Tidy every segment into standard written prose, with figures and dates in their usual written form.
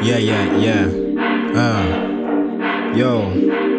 Yeah. Yo.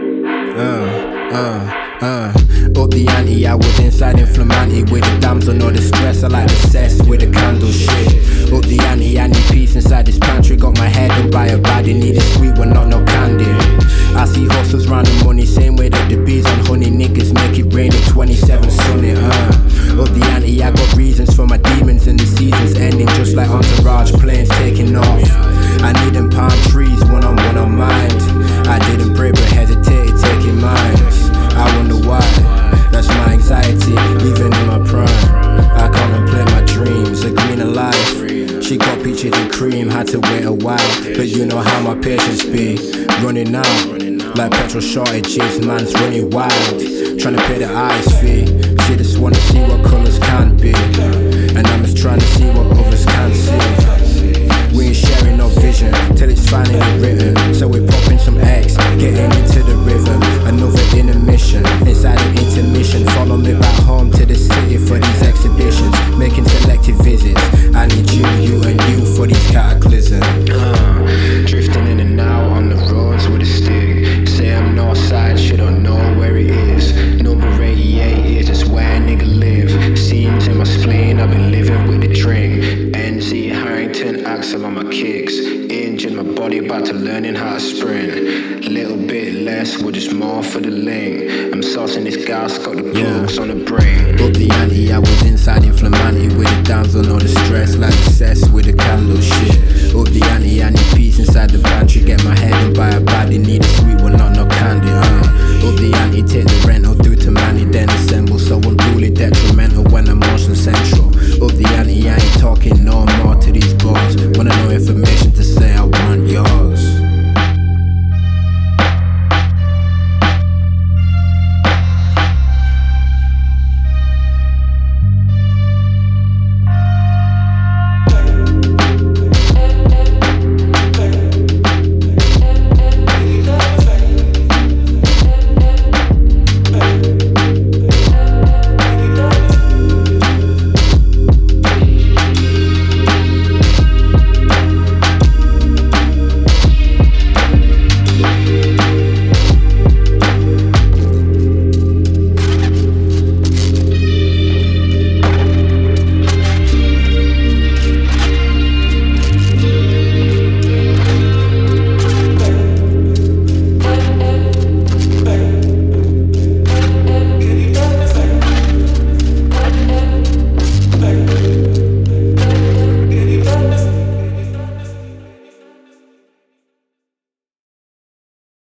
Up the ante, I was inside in Flamanti with the damsel, no distress. I like the cess with the candle shit. Up the ante, I need peace inside this pantry. Got my head up by a baddie, need a sweet one, not no candy. I see hustlers round the money, same way that the bees on honey. Niggas make it rain at 27 sunny. Up the ante, I got reasons for my demons, and the season's ending just like Entourage, planes taking off. I need them palm trees, one on mind. I didn't pray but hesitated taking mines. I wonder why, that's my anxiety, even in my prime. I contemplate my dreams, a greener life. She got peaches and cream, had to wait a while. But you know how my patience be, running out. Like petrol shortages, man's running wild. Trying to pay the ice fee, she just wanna see what colours can be. And I'm just trying to see what others can see. We ain't sharing no vision, till it's finally written. So we're popping some eggs, getting into the rhythm. Another intermission, inside an intermission. Follow me back home to the city for these exhibitions. Making selective visits, I need you and you for these cataclysms. Drifting in and out on the roads with a stick. Say I'm north side, shit don't know where it is. Number 88 is just where a nigga live. Seams in my spleen, I've been living with the drink. NZ Harrington, axle on my kicks. Injured my body, about to learning how to sprint. Little bit less, we're just more for the link. I'm saucing this gas, got the plugs on the brain. Up the ante, I was inside in Flamanti with the damsel, no distress. Like obsessed with the candle shit.